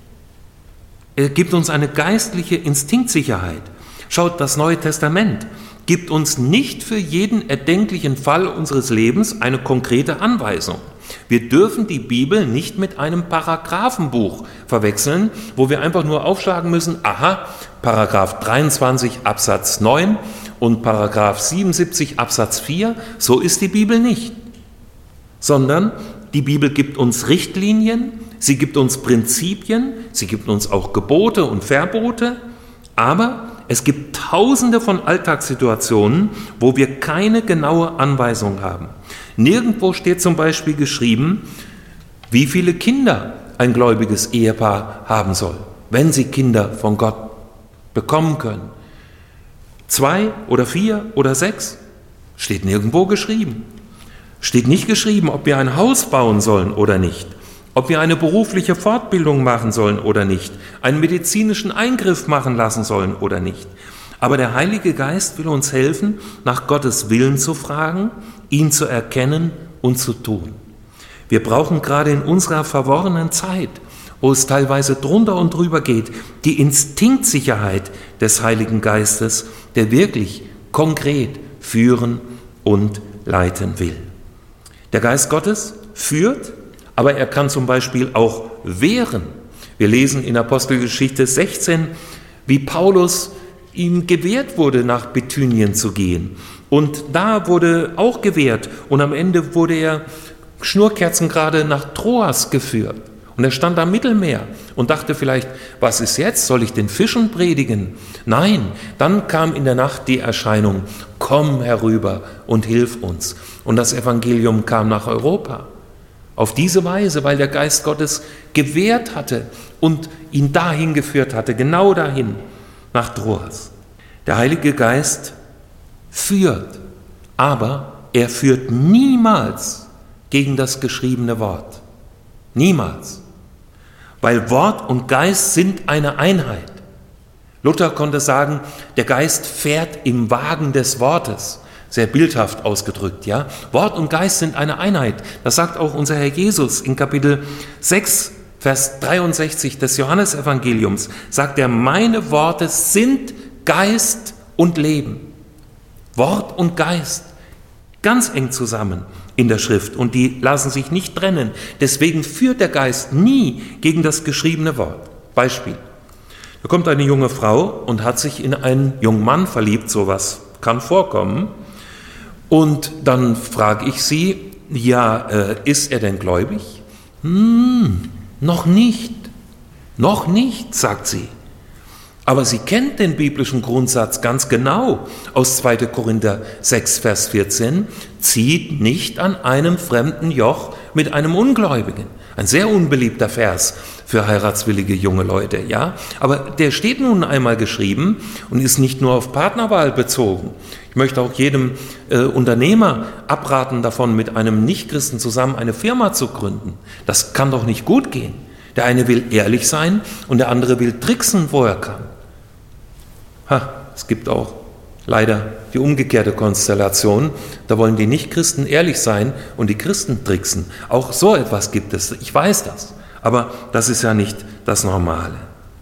Er gibt uns eine geistliche Instinktsicherheit. Schaut, das Neue Testament gibt uns nicht für jeden erdenklichen Fall unseres Lebens eine konkrete Anweisung. Wir dürfen die Bibel nicht mit einem Paragraphenbuch verwechseln, wo wir einfach nur aufschlagen müssen, aha, Paragraph 23 Absatz 9 und Paragraph 77 Absatz 4, so ist die Bibel nicht. Sondern die Bibel gibt uns Richtlinien, sie gibt uns Prinzipien, sie gibt uns auch Gebote und Verbote, aber es gibt tausende von Alltagssituationen, wo wir keine genaue Anweisung haben. Nirgendwo steht zum Beispiel geschrieben, wie viele Kinder ein gläubiges Ehepaar haben soll, wenn sie Kinder von Gott bekommen können. 2 oder 4 oder 6, steht nirgendwo geschrieben. Steht nicht geschrieben, ob wir ein Haus bauen sollen oder nicht, ob wir eine berufliche Fortbildung machen sollen oder nicht, einen medizinischen Eingriff machen lassen sollen oder nicht. Aber der Heilige Geist will uns helfen, nach Gottes Willen zu fragen, ihn zu erkennen und zu tun. Wir brauchen gerade in unserer verworrenen Zeit, wo es teilweise drunter und drüber geht, die Instinktsicherheit des Heiligen Geistes, der wirklich konkret führen und leiten will. Der Geist Gottes führt, aber er kann zum Beispiel auch wehren. Wir lesen in Apostelgeschichte 16, wie Paulus ihm gewährt wurde, nach Bithynien zu gehen. Und da wurde auch gewährt und am Ende wurde er schnurkerzengerade nach Troas geführt. Und er stand am Mittelmeer und dachte vielleicht, was ist jetzt? Soll ich den Fischen predigen? Nein, dann kam in der Nacht die Erscheinung, komm herüber und hilf uns. Und das Evangelium kam nach Europa. Auf diese Weise, weil der Geist Gottes gewährt hatte und ihn dahin geführt hatte, genau dahin, nach Troas. Der Heilige Geist führt, aber er führt niemals gegen das geschriebene Wort. Niemals. Weil Wort und Geist sind eine Einheit. Luther konnte sagen, der Geist fährt im Wagen des Wortes. Sehr bildhaft ausgedrückt, ja. Wort und Geist sind eine Einheit. Das sagt auch unser Herr Jesus in Kapitel 6, Vers 63 des Johannesevangeliums. Sagt er, meine Worte sind Geist und Leben. Wort und Geist, ganz eng zusammen in der Schrift und die lassen sich nicht trennen. Deswegen führt der Geist nie gegen das geschriebene Wort. Beispiel, da kommt eine junge Frau und hat sich in einen jungen Mann verliebt, sowas kann vorkommen. Und dann frage ich sie, ja, ist er denn gläubig? Noch nicht, sagt sie. Aber sie kennt den biblischen Grundsatz ganz genau aus 2. Korinther 6, Vers 14, zieht nicht an einem fremden Joch mit einem Ungläubigen. Ein sehr unbeliebter Vers für heiratswillige junge Leute, ja. Aber der steht nun einmal geschrieben und ist nicht nur auf Partnerwahl bezogen. Ich möchte auch jedem Unternehmer abraten davon, mit einem Nichtchristen zusammen eine Firma zu gründen. Das kann doch nicht gut gehen. Der eine will ehrlich sein und der andere will tricksen, wo er kann. Es gibt auch leider die umgekehrte Konstellation. Da wollen die Nichtchristen ehrlich sein und die Christen tricksen. Auch so etwas gibt es. Ich weiß das. Aber das ist ja nicht das Normale.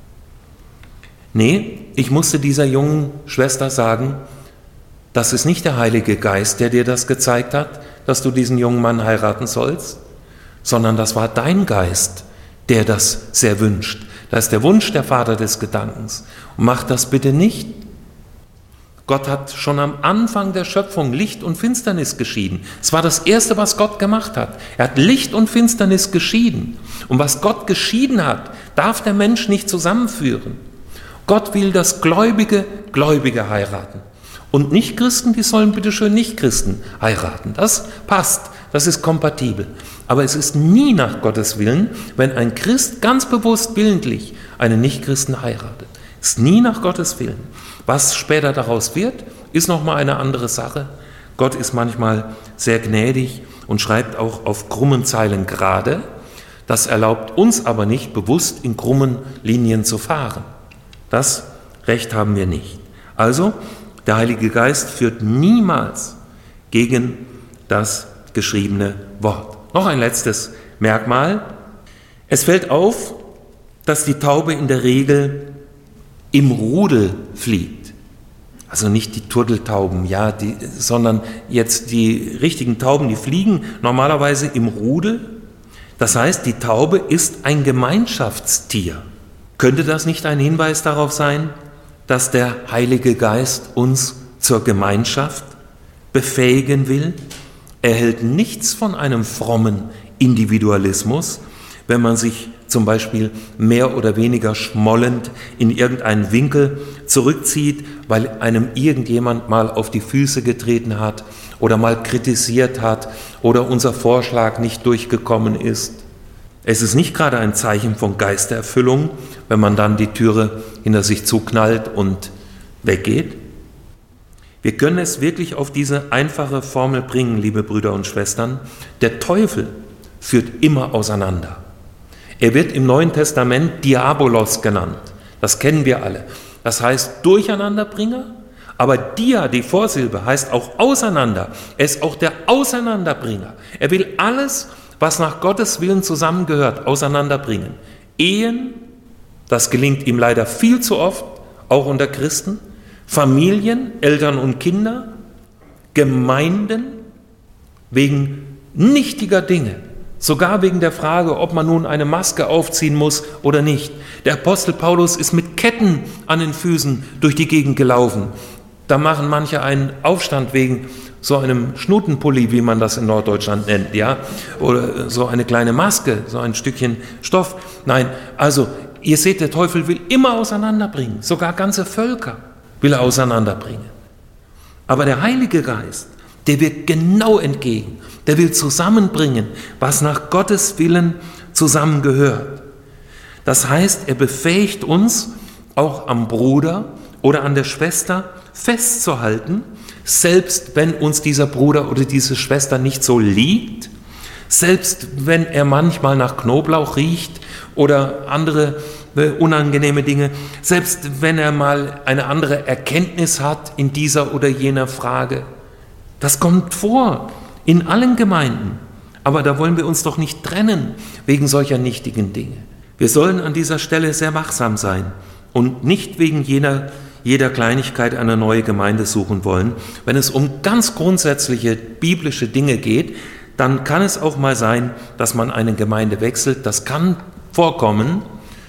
Nee, ich musste dieser jungen Schwester sagen, das ist nicht der Heilige Geist, der dir das gezeigt hat, dass du diesen jungen Mann heiraten sollst, sondern das war dein Geist, der das sehr wünscht. Das ist der Wunsch der Vater des Gedankens. Und mach das bitte nicht. Gott hat schon am Anfang der Schöpfung Licht und Finsternis geschieden. Es war das Erste, was Gott gemacht hat. Er hat Licht und Finsternis geschieden. Und was Gott geschieden hat, darf der Mensch nicht zusammenführen. Gott will, dass Gläubige heiraten. Und Nichtchristen, die sollen bitteschön Nichtchristen heiraten. Das passt, das ist kompatibel. Aber es ist nie nach Gottes Willen, wenn ein Christ ganz bewusst willentlich einen Nichtchristen heiratet. Es ist nie nach Gottes Willen. Was später daraus wird, ist nochmal eine andere Sache. Gott ist manchmal sehr gnädig und schreibt auch auf krummen Zeilen gerade. Das erlaubt uns aber nicht, bewusst in krummen Linien zu fahren. Das Recht haben wir nicht. Also, der Heilige Geist führt niemals gegen das geschriebene Wort. Noch ein letztes Merkmal. Es fällt auf, dass die Taube in der Regel im Rudel fliegt. Also nicht die Turteltauben, sondern jetzt die richtigen Tauben, die fliegen normalerweise im Rudel. Das heißt, die Taube ist ein Gemeinschaftstier. Könnte das nicht ein Hinweis darauf sein, dass der Heilige Geist uns zur Gemeinschaft befähigen will? Er hält nichts von einem frommen Individualismus, wenn man sich zum Beispiel mehr oder weniger schmollend in irgendeinen Winkel zurückzieht, weil einem irgendjemand mal auf die Füße getreten hat oder mal kritisiert hat oder unser Vorschlag nicht durchgekommen ist. Es ist nicht gerade ein Zeichen von Geistererfüllung, wenn man dann die Türe hinter sich zuknallt und weggeht. Wir können es wirklich auf diese einfache Formel bringen, liebe Brüder und Schwestern. Der Teufel führt immer auseinander. Er wird im Neuen Testament Diabolos genannt. Das kennen wir alle. Das heißt Durcheinanderbringer, aber Dia, die Vorsilbe, heißt auch auseinander. Er ist auch der Auseinanderbringer. Er will alles, was nach Gottes Willen zusammengehört, auseinanderbringen. Ehen, das gelingt ihm leider viel zu oft, auch unter Christen. Familien, Eltern und Kinder, Gemeinden, wegen nichtiger Dinge. Sogar wegen der Frage, ob man nun eine Maske aufziehen muss oder nicht. Der Apostel Paulus ist mit Ketten an den Füßen durch die Gegend gelaufen. Da machen manche einen Aufstand wegen so einem Schnutenpulli, wie man das in Norddeutschland nennt, ja, oder so eine kleine Maske, so ein Stückchen Stoff. Nein, also ihr seht, der Teufel will immer auseinanderbringen, sogar ganze Völker will er auseinanderbringen. Aber der Heilige Geist, der wirkt genau entgegen. Der will zusammenbringen, was nach Gottes Willen zusammengehört. Das heißt, er befähigt uns, auch am Bruder oder an der Schwester festzuhalten, selbst wenn uns dieser Bruder oder diese Schwester nicht so liegt, selbst wenn er manchmal nach Knoblauch riecht oder andere unangenehme Dinge, selbst wenn er mal eine andere Erkenntnis hat in dieser oder jener Frage. Das kommt vor. In allen Gemeinden. Aber da wollen wir uns doch nicht trennen wegen solcher nichtigen Dinge. Wir sollen an dieser Stelle sehr wachsam sein und nicht wegen jeder Kleinigkeit eine neue Gemeinde suchen wollen. Wenn es um ganz grundsätzliche biblische Dinge geht, dann kann es auch mal sein, dass man eine Gemeinde wechselt. Das kann vorkommen.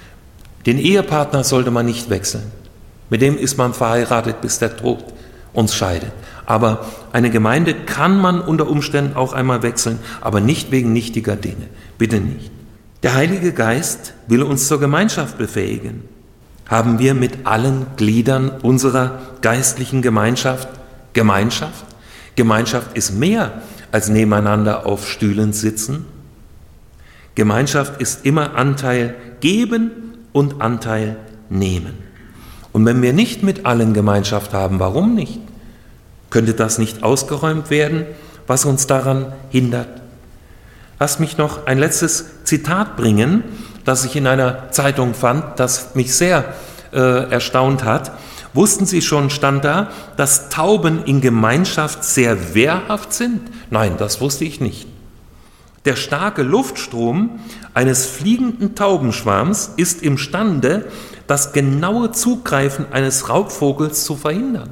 Den Ehepartner sollte man nicht wechseln. Mit dem ist man verheiratet, bis der Tod uns scheidet. Aber eine Gemeinde kann man unter Umständen auch einmal wechseln, aber nicht wegen nichtiger Dinge. Bitte nicht. Der Heilige Geist will uns zur Gemeinschaft befähigen. Haben wir mit allen Gliedern unserer geistlichen Gemeinschaft Gemeinschaft? Gemeinschaft ist mehr als nebeneinander auf Stühlen sitzen. Gemeinschaft ist immer Anteil geben und Anteil nehmen. Und wenn wir nicht mit allen Gemeinschaft haben, warum nicht? Könnte das nicht ausgeräumt werden, was uns daran hindert? Lass mich noch ein letztes Zitat bringen, das ich in einer Zeitung fand, das mich sehr erstaunt hat. Wussten Sie schon, stand da, dass Tauben in Gemeinschaft sehr wehrhaft sind? Nein, das wusste ich nicht. Der starke Luftstrom eines fliegenden Taubenschwarms ist imstande, das genaue Zugreifen eines Raubvogels zu verhindern.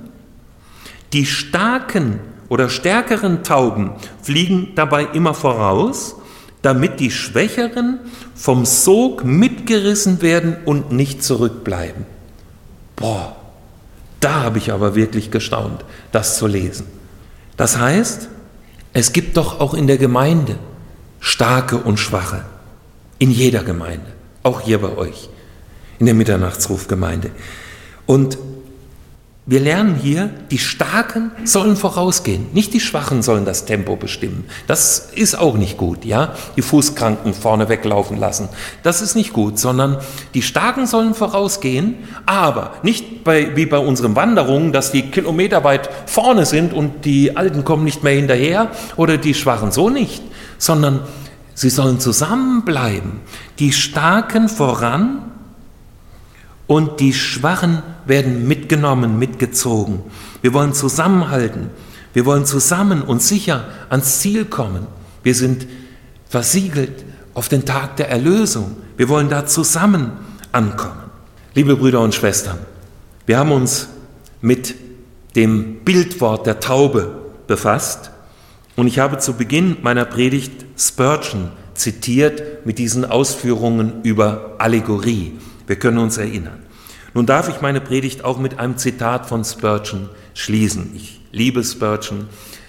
Die starken oder stärkeren Tauben fliegen dabei immer voraus, damit die Schwächeren vom Sog mitgerissen werden und nicht zurückbleiben. Boah, da habe ich aber wirklich gestaunt, das zu lesen. Das heißt, es gibt doch auch in der Gemeinde Starke und Schwache. In jeder Gemeinde, auch hier bei euch, in der Mitternachtsrufgemeinde. Und wir lernen hier, die Starken sollen vorausgehen, nicht die Schwachen sollen das Tempo bestimmen. Das ist auch nicht gut, ja? Die Fußkranken vorne weglaufen lassen, das ist nicht gut, sondern die Starken sollen vorausgehen, aber nicht wie bei unseren Wanderungen, dass die kilometerweit vorne sind und die Alten kommen nicht mehr hinterher oder die Schwachen, so nicht, sondern sie sollen zusammenbleiben, die Starken voran und die Schwachen werden mitgenommen, mitgezogen. Wir wollen zusammenhalten. Wir wollen zusammen und sicher ans Ziel kommen. Wir sind versiegelt auf den Tag der Erlösung. Wir wollen da zusammen ankommen. Liebe Brüder und Schwestern, wir haben uns mit dem Bildwort der Taube befasst und ich habe zu Beginn meiner Predigt Spurgeon zitiert mit diesen Ausführungen über Allegorie. Wir können uns erinnern. Nun darf ich meine Predigt auch mit einem Zitat von Spurgeon schließen. Ich liebe Spurgeon,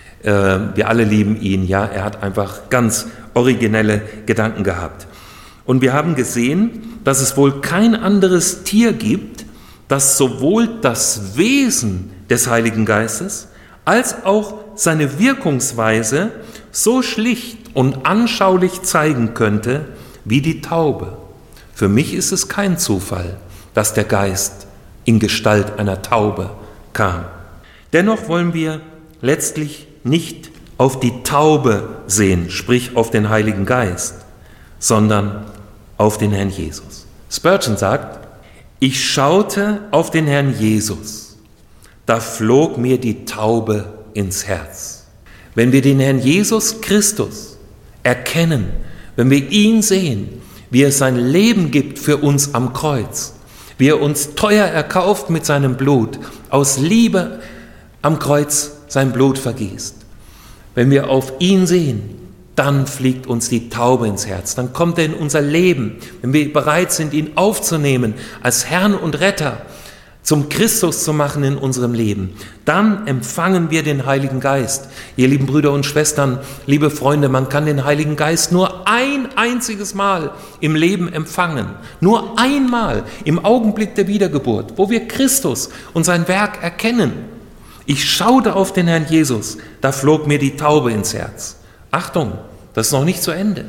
wir alle lieben ihn, ja, er hat einfach ganz originelle Gedanken gehabt. Und wir haben gesehen, dass es wohl kein anderes Tier gibt, das sowohl das Wesen des Heiligen Geistes als auch seine Wirkungsweise so schlicht und anschaulich zeigen könnte wie die Taube. Für mich ist es kein Zufall, dass der Geist in Gestalt einer Taube kam. Dennoch wollen wir letztlich nicht auf die Taube sehen, sprich auf den Heiligen Geist, sondern auf den Herrn Jesus. Spurgeon sagt, ich schaute auf den Herrn Jesus, da flog mir die Taube ins Herz. Wenn wir den Herrn Jesus Christus erkennen, wenn wir ihn sehen, wie er sein Leben gibt für uns am Kreuz, wie er uns teuer erkauft mit seinem Blut, aus Liebe am Kreuz sein Blut vergießt. Wenn wir auf ihn sehen, dann fliegt uns die Taube ins Herz, dann kommt er in unser Leben, wenn wir bereit sind, ihn aufzunehmen, als Herrn und Retter, zum Christus zu machen in unserem Leben, dann empfangen wir den Heiligen Geist. Ihr lieben Brüder und Schwestern, liebe Freunde, man kann den Heiligen Geist nur ein einziges Mal im Leben empfangen. Nur einmal im Augenblick der Wiedergeburt, wo wir Christus und sein Werk erkennen. Ich schaute auf den Herrn Jesus, da flog mir die Taube ins Herz. Achtung, das ist noch nicht zu Ende.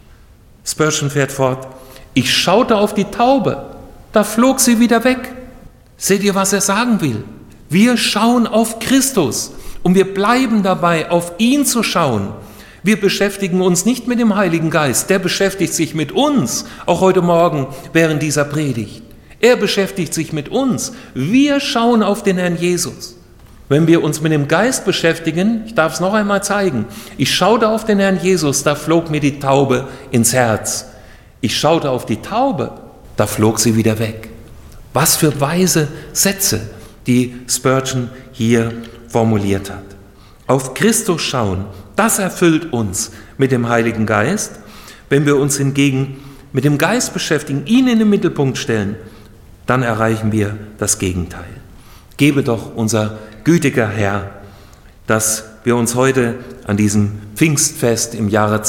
Spurgeon fährt fort, ich schaute auf die Taube, da flog sie wieder weg. Seht ihr, was er sagen will? Wir schauen auf Christus und wir bleiben dabei, auf ihn zu schauen. Wir beschäftigen uns nicht mit dem Heiligen Geist, der beschäftigt sich mit uns, auch heute Morgen während dieser Predigt. Er beschäftigt sich mit uns. Wir schauen auf den Herrn Jesus. Wenn wir uns mit dem Geist beschäftigen, ich darf es noch einmal zeigen, ich schaute auf den Herrn Jesus, da flog mir die Taube ins Herz. Ich schaute auf die Taube, da flog sie wieder weg. Was für weise Sätze, die Spurgeon hier formuliert hat. Auf Christus schauen, das erfüllt uns mit dem Heiligen Geist. Wenn wir uns hingegen mit dem Geist beschäftigen, ihn in den Mittelpunkt stellen, dann erreichen wir das Gegenteil. Gebe doch unser gütiger Herr, dass wir uns heute an diesem Pfingstfest im Jahre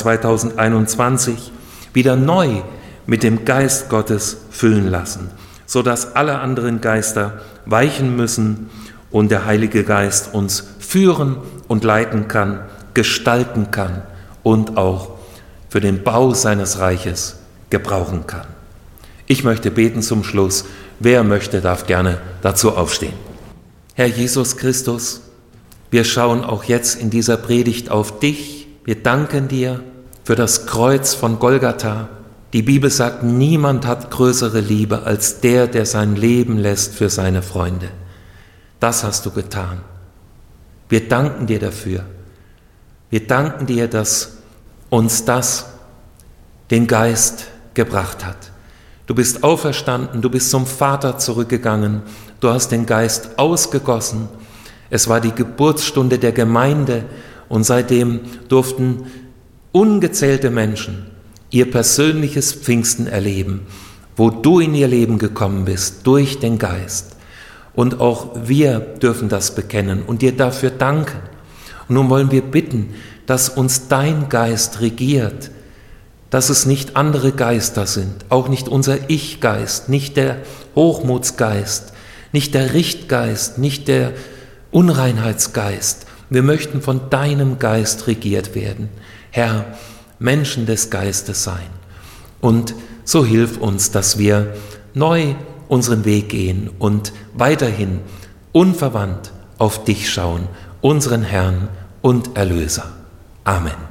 2021 wieder neu mit dem Geist Gottes füllen lassen, sodass alle anderen Geister weichen müssen und der Heilige Geist uns führen und leiten kann, gestalten kann und auch für den Bau seines Reiches gebrauchen kann. Ich möchte beten zum Schluss. Wer möchte, darf gerne dazu aufstehen. Herr Jesus Christus, wir schauen auch jetzt in dieser Predigt auf dich. Wir danken dir für das Kreuz von Golgatha. Die Bibel sagt, niemand hat größere Liebe als der, der sein Leben lässt für seine Freunde. Das hast du getan. Wir danken dir dafür. Wir danken dir, dass uns das den Geist gebracht hat. Du bist auferstanden, du bist zum Vater zurückgegangen, du hast den Geist ausgegossen. Es war die Geburtsstunde der Gemeinde und seitdem durften ungezählte Menschen ihr persönliches Pfingsten erleben, wo du in ihr Leben gekommen bist, durch den Geist. Und auch wir dürfen das bekennen und dir dafür danken. Und nun wollen wir bitten, dass uns dein Geist regiert, dass es nicht andere Geister sind, auch nicht unser Ich-Geist, nicht der Hochmutsgeist, nicht der Richtgeist, nicht der Unreinheitsgeist. Wir möchten von deinem Geist regiert werden. Herr, Menschen des Geistes sein. Und so hilf uns, dass wir neu unseren Weg gehen und weiterhin unverwandt auf dich schauen, unseren Herrn und Erlöser. Amen.